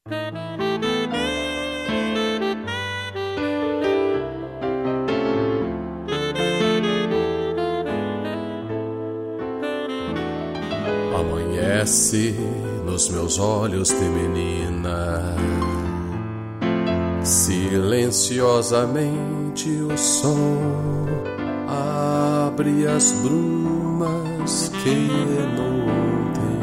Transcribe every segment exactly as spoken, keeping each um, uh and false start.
Amanhece nos meus olhos de menina, silenciosamente o sol abre as brumas que ontem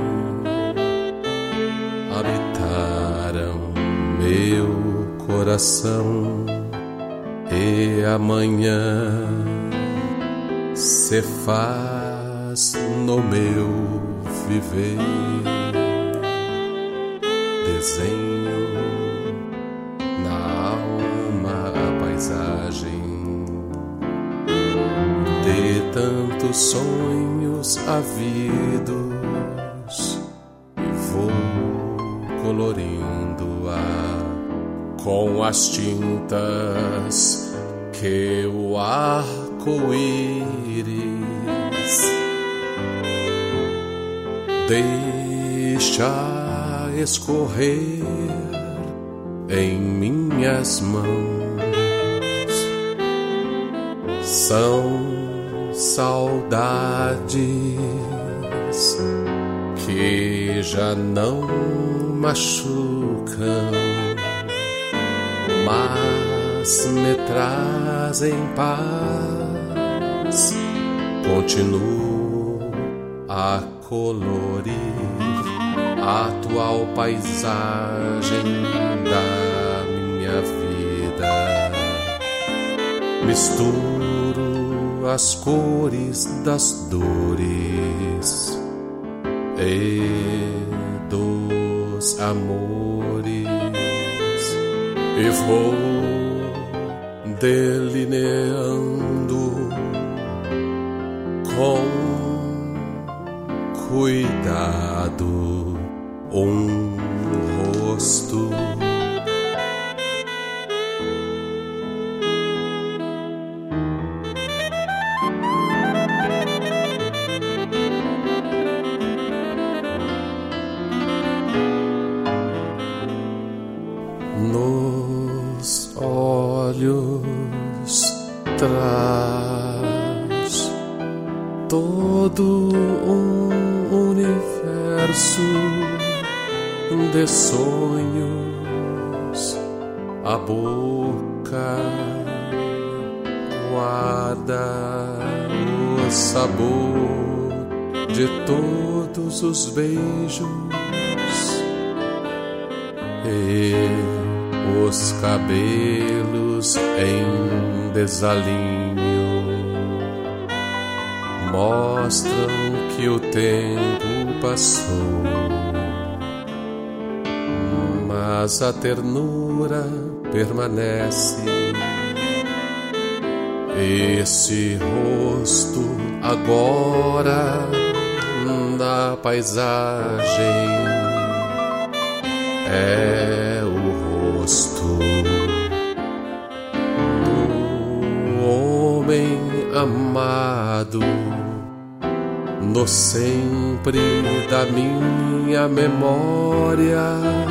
habitaram meu coração, e amanhã se faz no meu viver. Desenho na alma a paisagem de tantos sonhos havidos, e vou colorindo-a com as tintas que o arco-íris deixa escorrer em minhas mãos. São saudades que já não machucam, mas me trazem paz. Continuo a colorir a atual paisagem da minha vida. Misturo as cores das dores e dos amores, e vou delineando com cuidado um rosto. Nos olhos traz todo um universo de sonhos. A boca guarda o sabor de todos os beijos, e os cabelos em desalinho mostram que o tempo passou, mas a ternura permanece. Esse rosto agora na paisagem é o rosto do homem amado, no sempre da minha memória.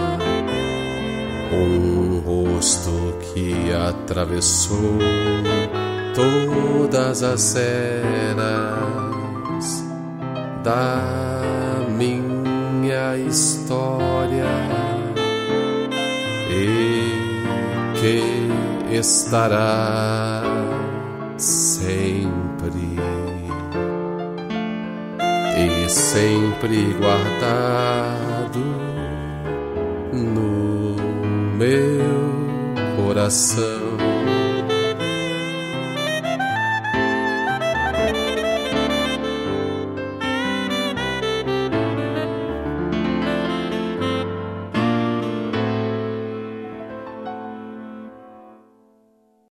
Um rosto que atravessou todas as eras da minha história, e que estará sempre e sempre guardado no meu coração.